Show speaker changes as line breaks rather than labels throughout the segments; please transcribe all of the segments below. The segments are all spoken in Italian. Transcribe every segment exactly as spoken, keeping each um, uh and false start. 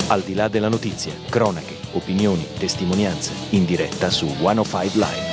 Al di là della notizia, cronache, opinioni, testimonianze, in diretta su centocinque Live.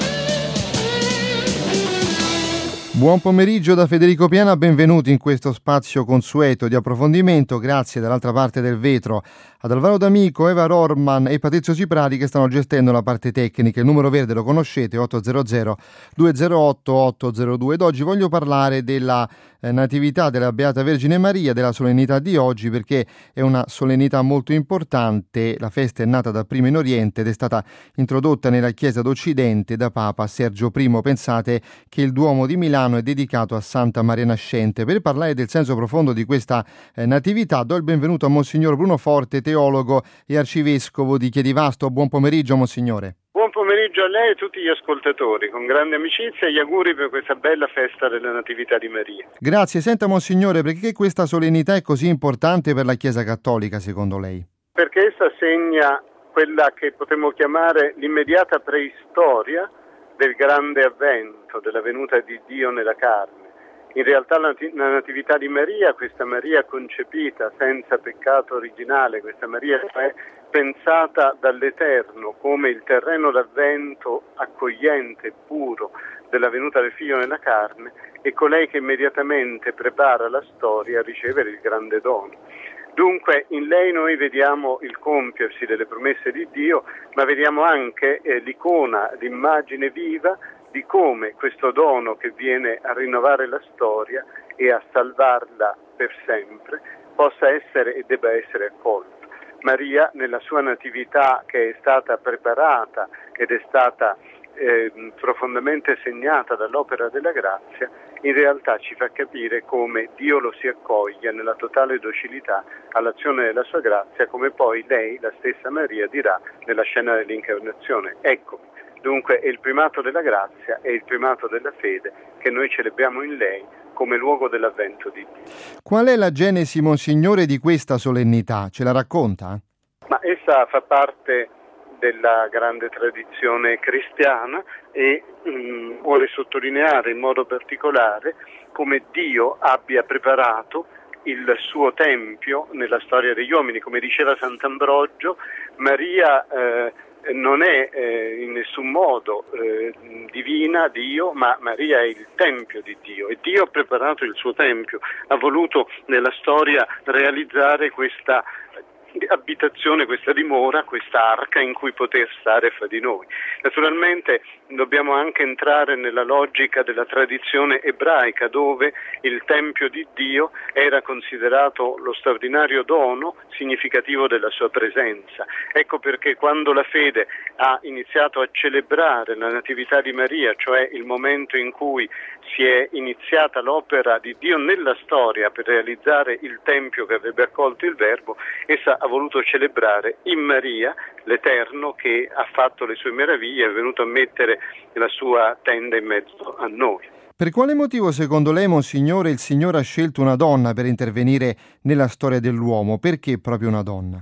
Buon pomeriggio da Federico Piana, benvenuti in questo spazio consueto di approfondimento. Grazie dall'altra parte del vetro ad Alvaro D'Amico, Eva Rorman e Patrizio Ciprari che stanno gestendo la parte tecnica. Il numero verde lo conoscete, otto zero zero due zero otto otto zero due. Ed oggi voglio parlare della eh, Natività della Beata Vergine Maria, della solennità di oggi, perché è una solennità molto importante. La festa è nata dapprima in Oriente ed è stata introdotta nella Chiesa d'Occidente da Papa Sergio I. Pensate che il Duomo di Milano è dedicato a Santa Maria Nascente. Per parlare del senso profondo di questa eh, natività do il benvenuto a Monsignor Bruno Forte, teologo e arcivescovo di Chiedivasto. Buon pomeriggio, Monsignore.
Buon pomeriggio a lei e a tutti gli ascoltatori, con grande amicizia e gli auguri per questa bella festa della Natività di Maria.
Grazie. Senta, Monsignore, perché questa solennità è così importante per la Chiesa Cattolica, secondo lei?
Perché essa segna quella che potremmo chiamare l'immediata preistoria del grande avvento, della venuta di Dio nella carne. In realtà la Natività di Maria, questa Maria concepita senza peccato originale, questa Maria è pensata dall'Eterno come il terreno d'avvento accogliente e puro della venuta del Figlio nella carne, è colei che immediatamente prepara la storia a ricevere il grande dono. Dunque in lei noi vediamo il compiersi delle promesse di Dio, ma vediamo anche eh, l'icona, l'immagine viva di come questo dono che viene a rinnovare la storia e a salvarla per sempre possa essere e debba essere accolto. Maria nella sua natività, che è stata preparata ed è stata eh, profondamente segnata dall'opera della grazia, in realtà ci fa capire come Dio lo si accoglie nella totale docilità all'azione della sua grazia, come poi lei, la stessa Maria, dirà nella scena dell'incarnazione. Ecco, dunque è il primato della grazia e il primato della fede che noi celebriamo in lei come luogo dell'avvento di Dio.
Qual è la genesi, Monsignore, di questa solennità? Ce la racconta?
Ma essa fa parte della grande tradizione cristiana e mh, vuole sottolineare in modo particolare come Dio abbia preparato il suo tempio nella storia degli uomini. Come diceva Sant'Ambrogio, Maria eh, non è eh, in nessun modo eh, divina, Dio, ma Maria è il tempio di Dio e Dio ha preparato il suo tempio, ha voluto nella storia realizzare questa abitazione, questa dimora, questa arca in cui poter stare fra di noi. Naturalmente dobbiamo anche entrare nella logica della tradizione ebraica, dove il Tempio di Dio era considerato lo straordinario dono significativo della sua presenza. Ecco perché quando la fede ha iniziato a celebrare la Natività di Maria, cioè il momento in cui si è iniziata l'opera di Dio nella storia per realizzare il Tempio che avrebbe accolto il Verbo, essa ha voluto celebrare in Maria l'Eterno che ha fatto le sue meraviglie, è venuto a mettere la sua tenda in mezzo a noi.
Per quale motivo, secondo lei, Monsignore, il Signore ha scelto una donna per intervenire nella storia dell'uomo? Perché proprio una donna?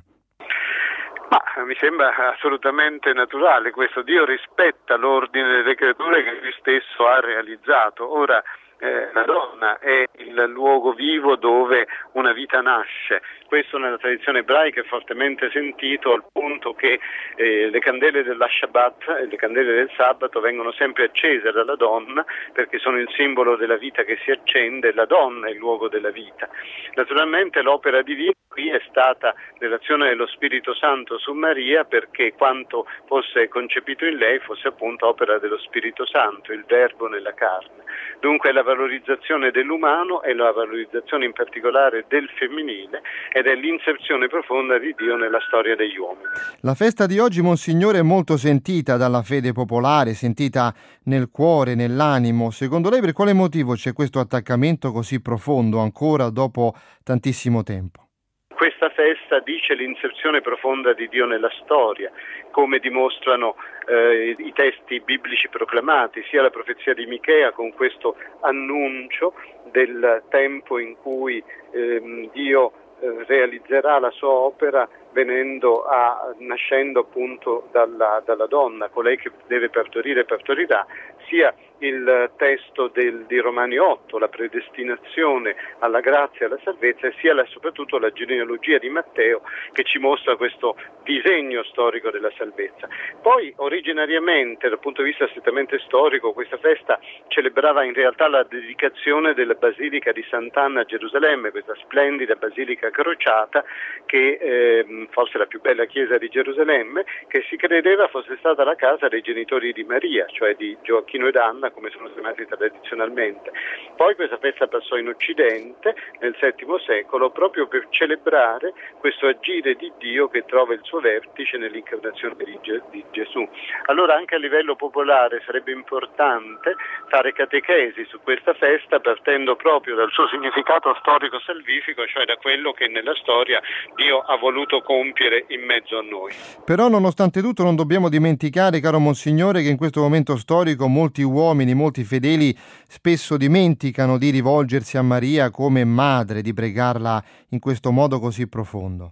Ma mi sembra assolutamente naturale questo. Dio rispetta l'ordine delle creature che lui stesso ha realizzato. Ora, Eh, la donna è il luogo vivo dove una vita nasce. Questo nella tradizione ebraica è fortemente sentito, al punto che eh, le candele della Shabbat e le candele del sabato vengono sempre accese dalla donna, perché sono il simbolo della vita che si accende. La donna è il luogo della vita. Naturalmente l'opera divina qui è stata l'azione dello Spirito Santo su Maria, perché quanto fosse concepito in lei fosse appunto opera dello Spirito Santo, il Verbo nella carne. Dunque la valorizzazione dell'umano e la valorizzazione in particolare del femminile, ed è l'inserzione profonda di Dio nella storia degli uomini.
La festa di oggi, Monsignore, è molto sentita dalla fede popolare, sentita nel cuore, nell'animo. Secondo lei per quale motivo c'è questo attaccamento così profondo ancora dopo tantissimo tempo?
Questa festa dice l'inserzione profonda di Dio nella storia, come dimostrano eh, i testi biblici proclamati, sia la profezia di Michea con questo annuncio del tempo in cui eh, Dio eh, realizzerà la sua opera venendo a, nascendo appunto dalla, dalla donna, colei che deve partorire e partorirà, sia il testo del, di Romani otto, la predestinazione alla grazia e alla salvezza, sia la, soprattutto la genealogia di Matteo, che ci mostra questo disegno storico della salvezza. Poi originariamente, dal punto di vista strettamente storico, questa festa celebrava in realtà la dedicazione della Basilica di Sant'Anna a Gerusalemme, questa splendida basilica crociata che eh, forse la più bella chiesa di Gerusalemme, che si credeva fosse stata la casa dei genitori di Maria, cioè di Gioacchino ed Anna, come sono chiamati tradizionalmente. Poi questa festa passò in Occidente nel settimo secolo proprio per celebrare questo agire di Dio che trova il suo vertice nell'incarnazione di, Ge- di Gesù. Allora anche a livello popolare sarebbe importante fare catechesi su questa festa, partendo proprio dal suo significato storico-salvifico, cioè da quello che nella storia Dio ha voluto compiere in mezzo a noi.
Però nonostante tutto non dobbiamo dimenticare, caro Monsignore, che in questo momento storico molti uomini, molti fedeli spesso dimenticano di rivolgersi a Maria come madre, di pregarla in questo modo così profondo.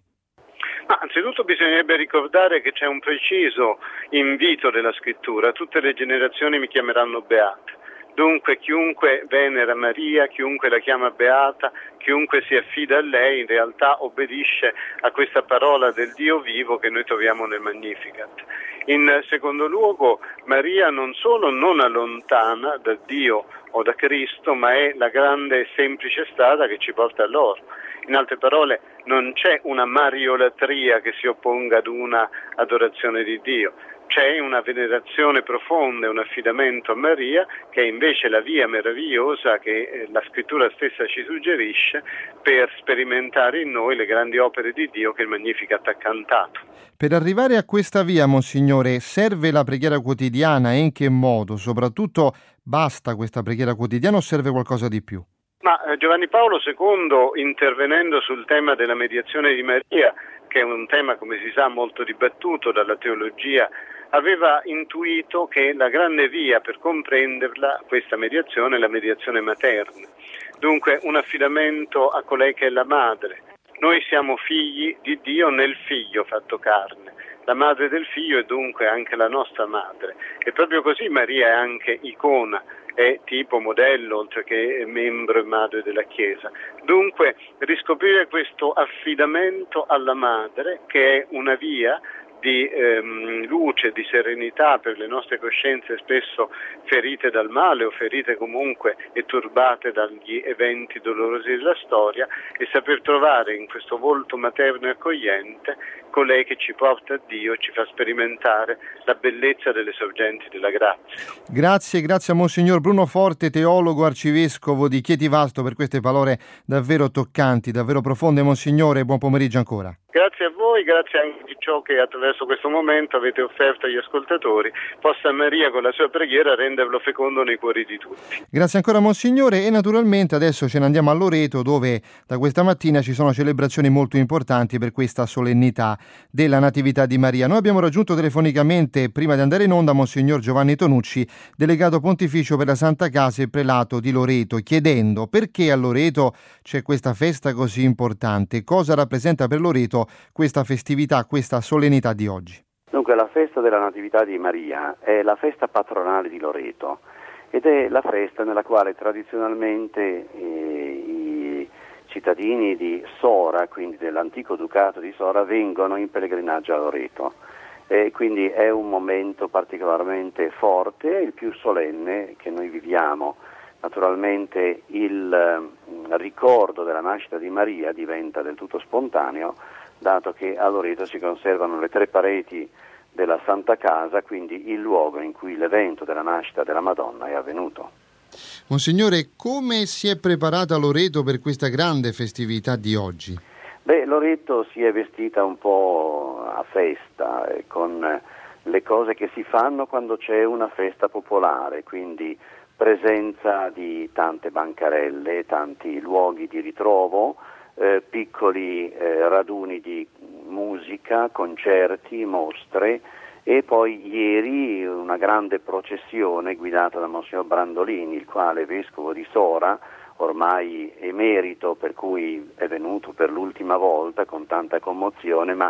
Ma anzitutto bisognerebbe ricordare che c'è un preciso invito della Scrittura: tutte le generazioni mi chiameranno beata. Dunque chiunque venera Maria, chiunque la chiama beata, chiunque si affida a lei in realtà obbedisce a questa parola del Dio vivo che noi troviamo nel Magnificat. In secondo luogo, Maria non solo non allontana da Dio o da Cristo, ma è la grande e semplice strada che ci porta a loro. In altre parole, non c'è una mariolatria che si opponga ad una adorazione di Dio. C'è una venerazione profonda e un affidamento a Maria, che è invece la via meravigliosa che la Scrittura stessa ci suggerisce per sperimentare in noi le grandi opere di Dio che il Magnificat ha cantato.
Per arrivare a questa via, Monsignore, serve la preghiera quotidiana e in che modo? Soprattutto, basta questa preghiera quotidiana o serve qualcosa di più?
Ma eh, Giovanni Paolo secondo, intervenendo sul tema della mediazione di Maria, che è un tema, come si sa, molto dibattuto dalla teologia, aveva intuito che la grande via per comprenderla, questa mediazione, è la mediazione materna. Dunque un affidamento a colei che è la madre. Noi siamo figli di Dio nel Figlio fatto carne. La madre del Figlio è dunque anche la nostra madre. E proprio così Maria è anche icona, è tipo, modello, oltre che membro e madre della Chiesa. Dunque riscoprire questo affidamento alla madre, che è una via di ehm, luce, di serenità per le nostre coscienze spesso ferite dal male o ferite comunque e turbate dagli eventi dolorosi della storia, e saper trovare in questo volto materno e accogliente colei che ci porta a Dio, ci fa sperimentare la bellezza delle sorgenti della grazia.
Grazie, grazie a Monsignor Bruno Forte, teologo arcivescovo di Chieti Vasto, per queste parole davvero toccanti, davvero profonde. Monsignore, buon pomeriggio ancora.
Grazie a voi, grazie anche di ciò che attraverso questo momento avete offerto agli ascoltatori. Possa Maria con la sua preghiera renderlo fecondo nei cuori di tutti.
Grazie ancora Monsignore, e naturalmente adesso ce ne andiamo a Loreto, dove da questa mattina ci sono celebrazioni molto importanti per questa solennità della Natività di Maria. Noi abbiamo raggiunto telefonicamente, prima di andare in onda, Monsignor Giovanni Tonucci, delegato pontificio per la Santa Casa e Prelato di Loreto, chiedendo perché a Loreto c'è questa festa così importante, cosa rappresenta per Loreto questa festività, questa solennità di oggi.
Dunque, la festa della Natività di Maria è la festa patronale di Loreto ed è la festa nella quale tradizionalmente eh, i cittadini di Sora, quindi dell'antico ducato di Sora, vengono in pellegrinaggio a Loreto. E quindi è un momento particolarmente forte, il più solenne che noi viviamo. Naturalmente il eh, ricordo della nascita di Maria diventa del tutto spontaneo, dato che a Loreto si conservano le tre pareti della Santa Casa, quindi il luogo in cui l'evento della nascita della Madonna è avvenuto.
Monsignore, come si è preparata Loreto per questa grande festività di oggi?
Beh, Loreto si è vestita un po' a festa, eh, con le cose che si fanno quando c'è una festa popolare, quindi presenza di tante bancarelle, tanti luoghi di ritrovo, eh, piccoli eh, raduni di musica, concerti, mostre, e poi ieri una grande processione guidata da Monsignor Brandolini, il quale vescovo di Sora, ormai emerito, per cui è venuto per l'ultima volta con tanta commozione, ma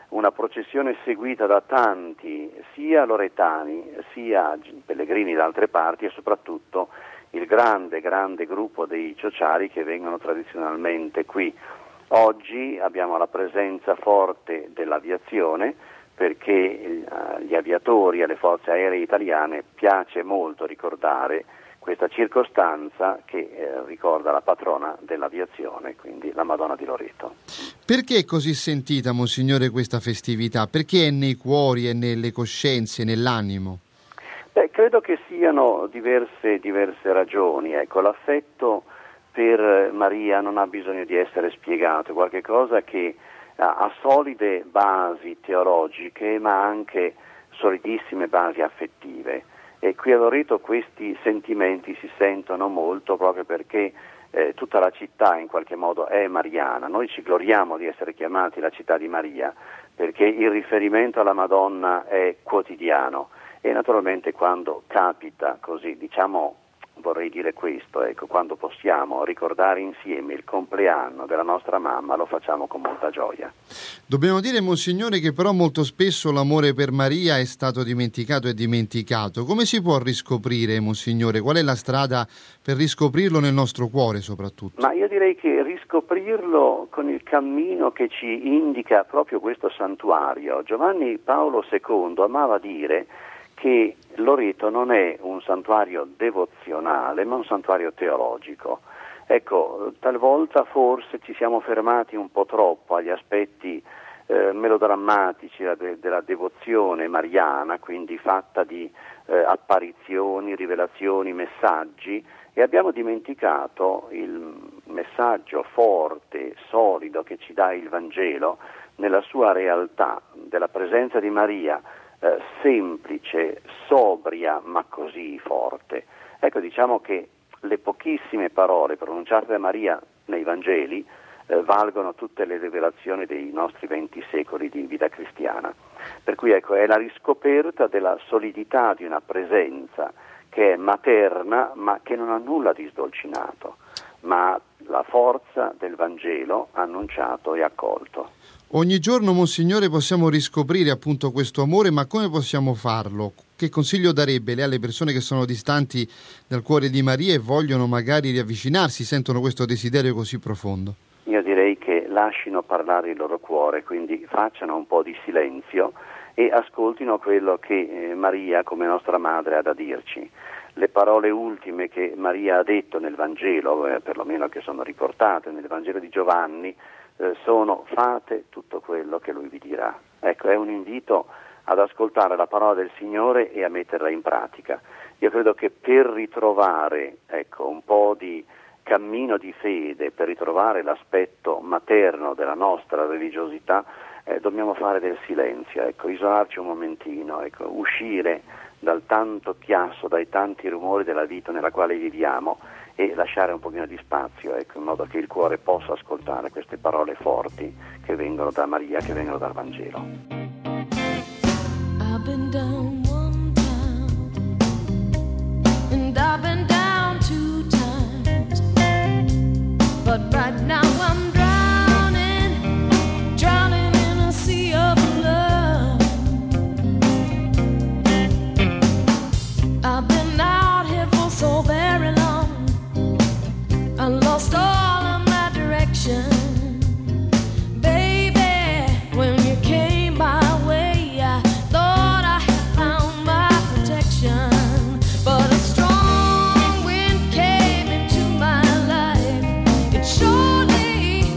una processione seguita da tanti, sia loretani, sia pellegrini da altre parti e soprattutto il grande, grande gruppo dei ciociari che vengono tradizionalmente qui. Oggi abbiamo la presenza forte dell'aviazione perché agli aviatori e alle forze aeree italiane piace molto ricordare questa circostanza che eh, ricorda la patrona dell'aviazione, quindi la Madonna di Loreto.
Perché è così sentita, Monsignore, questa festività? Perché è nei cuori, è nelle coscienze, nell'animo?
Beh, credo che siano diverse, diverse ragioni. Ecco, l'affetto per Maria non ha bisogno di essere spiegato, è qualcosa che ha, ha solide basi teologiche, ma anche solidissime basi affettive. E qui a Loreto questi sentimenti si sentono molto proprio perché eh, tutta la città in qualche modo è mariana. Noi ci gloriamo di essere chiamati la città di Maria perché il riferimento alla Madonna è quotidiano e naturalmente quando capita così, diciamo, vorrei dire questo, ecco, quando possiamo ricordare insieme il compleanno della nostra mamma lo facciamo con molta gioia.
Dobbiamo dire, Monsignore, che però molto spesso l'amore per Maria è stato dimenticato e dimenticato. Come si può riscoprire, Monsignore? Qual è la strada per riscoprirlo nel nostro cuore soprattutto?
Ma io direi che riscoprirlo con il cammino che ci indica proprio questo santuario. Giovanni Paolo secondo amava dire che Loreto non è un santuario devozionale, ma un santuario teologico. Ecco, talvolta forse ci siamo fermati un po' troppo agli aspetti eh, melodrammatici de- della devozione mariana, quindi fatta di eh, apparizioni, rivelazioni, messaggi, e abbiamo dimenticato il messaggio forte, solido che ci dà il Vangelo nella sua realtà, della presenza di Maria, Eh, semplice, sobria, ma così forte. Ecco, diciamo che le pochissime parole pronunciate da Maria nei Vangeli eh, valgono tutte le rivelazioni dei nostri venti secoli di vita cristiana. Per cui ecco, è la riscoperta della solidità di una presenza che è materna, ma che non ha nulla di sdolcinato, ma la forza del Vangelo annunciato e accolto.
Ogni giorno, Monsignore, possiamo riscoprire appunto questo amore, ma come possiamo farlo? Che consiglio darebbe lei alle persone che sono distanti dal cuore di Maria e vogliono magari riavvicinarsi, sentono questo desiderio così profondo?
Io direi che lascino parlare il loro cuore, quindi facciano un po' di silenzio e ascoltino quello che eh, Maria, come nostra madre, ha da dirci. Le parole ultime che Maria ha detto nel Vangelo, eh, perlomeno che sono riportate nel Vangelo di Giovanni, eh, sono: fate tutto quello che lui vi dirà. Ecco, è un invito ad ascoltare la parola del Signore e a metterla in pratica. Io credo che per ritrovare, ecco, un po' di cammino di fede, per ritrovare l'aspetto materno della nostra religiosità, eh, dobbiamo fare del silenzio, ecco, isolarci un momentino, ecco, uscire dal tanto chiasso, dai tanti rumori della vita nella quale viviamo e lasciare un pochino di spazio, ecco, in modo che il cuore possa ascoltare queste parole forti che vengono da Maria, che vengono dal Vangelo.
I've been down one time and I've been down two times, but right now I'm drowning, drowning in a sea of love. I've been out here for so very long, I lost all of my direction. Baby, when you came my way, I thought I had found my protection. But a strong wind came into my life. It surely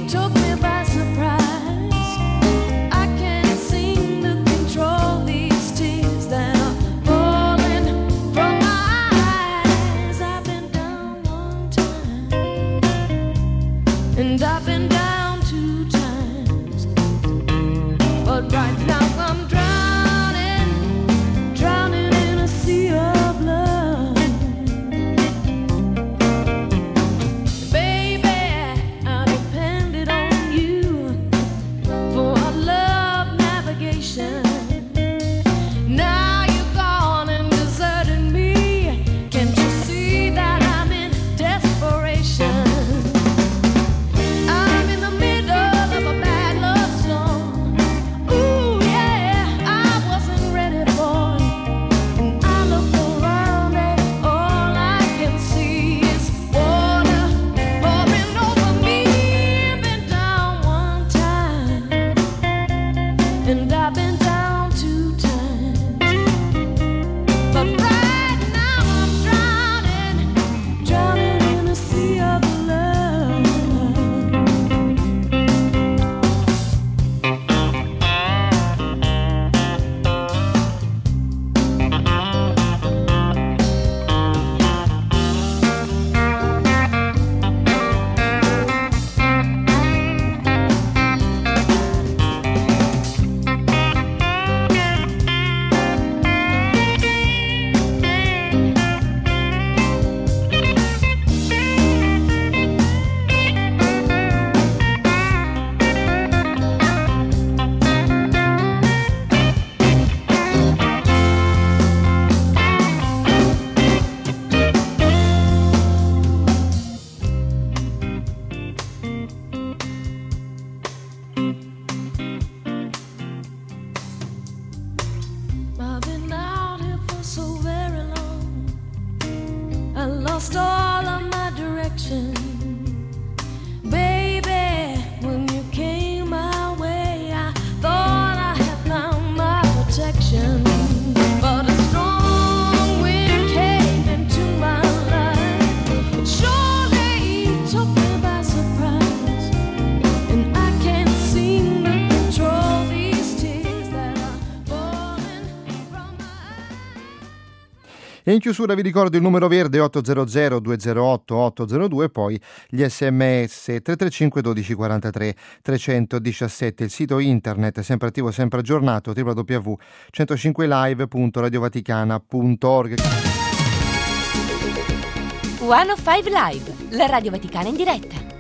E in chiusura vi ricordo il numero verde ottocento due zero otto otto zero due, poi gli sms tre tre cinque uno due quattro tre tre uno sette, il sito internet sempre attivo, sempre aggiornato, w w w punto centocinque live punto radiovaticana punto org.
centocinque Live, la Radio Vaticana in diretta.